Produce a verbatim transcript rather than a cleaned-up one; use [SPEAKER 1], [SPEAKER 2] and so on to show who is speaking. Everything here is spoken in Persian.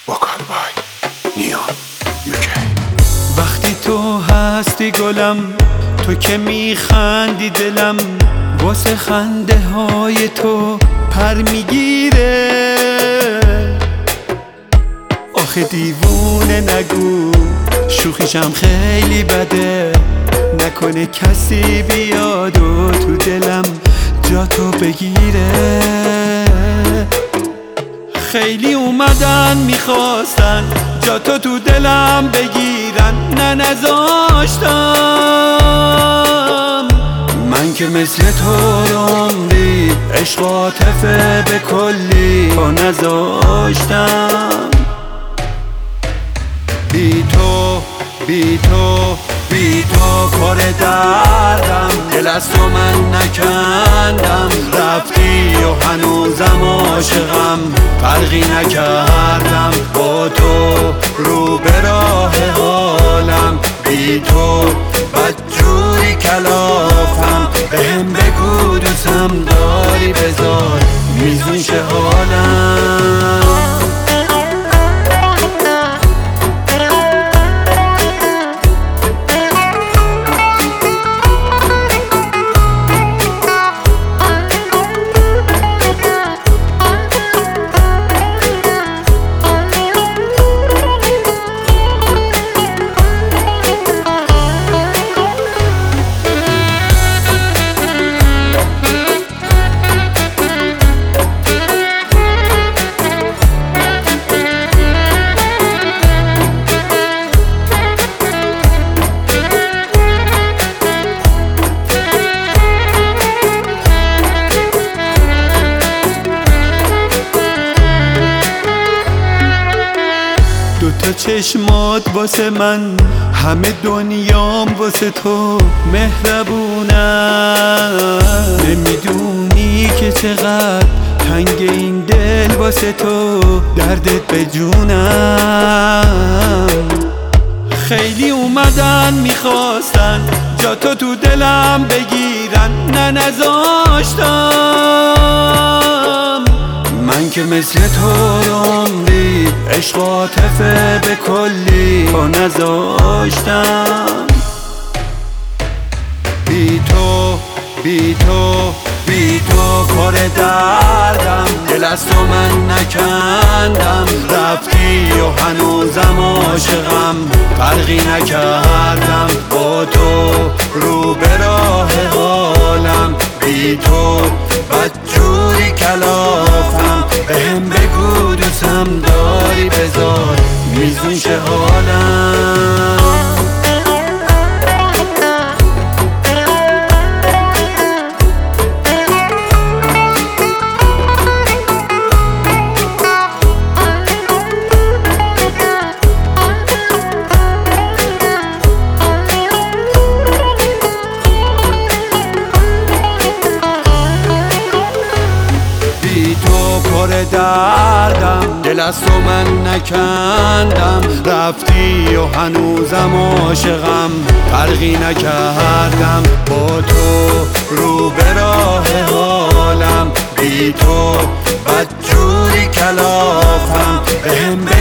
[SPEAKER 1] وکالبای نیون یوکی.
[SPEAKER 2] وقتی تو هستی گلم، تو که میخندی دلم واسه خنده های تو پر میگیره. آخه دیوونه نگو شوخیشم خیلی بده، نکنه کسی بیاد و تو دلم جا تو بگیره. خیلی اومدن میخواستن جا تو تو دلم بگیرن، نه نذاشتم. من که مثل تو عمری عشق عاطفه به کلی تو نذاشتم. بی تو بی تو بی تو کار دردم، دل از تو من نکندم. رفتی و هنوزم عاشقم، فرقی نکردم با تو رو به راه حالم. بی تو بدجوری کلافم، بهم بگو دوستم داری بذار میزون شه حالم. دوتا چشمات واسه من، همه دنیام واسه تو مهربونم. نمیدونی که چقدر تنگ این دل واسه تو، دردت به جونم. خیلی اومدن میخواستن جا تو تو دلم بگیرن، نه نذاشتم. من که مثل تو عمری عشق عاطفه به کلی تو نذاشتم. بی تو بی تو بی تو کار دردم، دل از تو من نکندم. رفتی و هنوزم عاشقم، فرقی نکردم با تو رو به راه حالم. بی تو بدجوری کلافم، بهم بگو دوستم داری بذار میزون شه حالم. دردم دل از تو من نکندم. رفتی و هنوزم عاشقم، فرقی نکردم با تو رو به راه حالم. بی تو بدجوری کلافم، بهم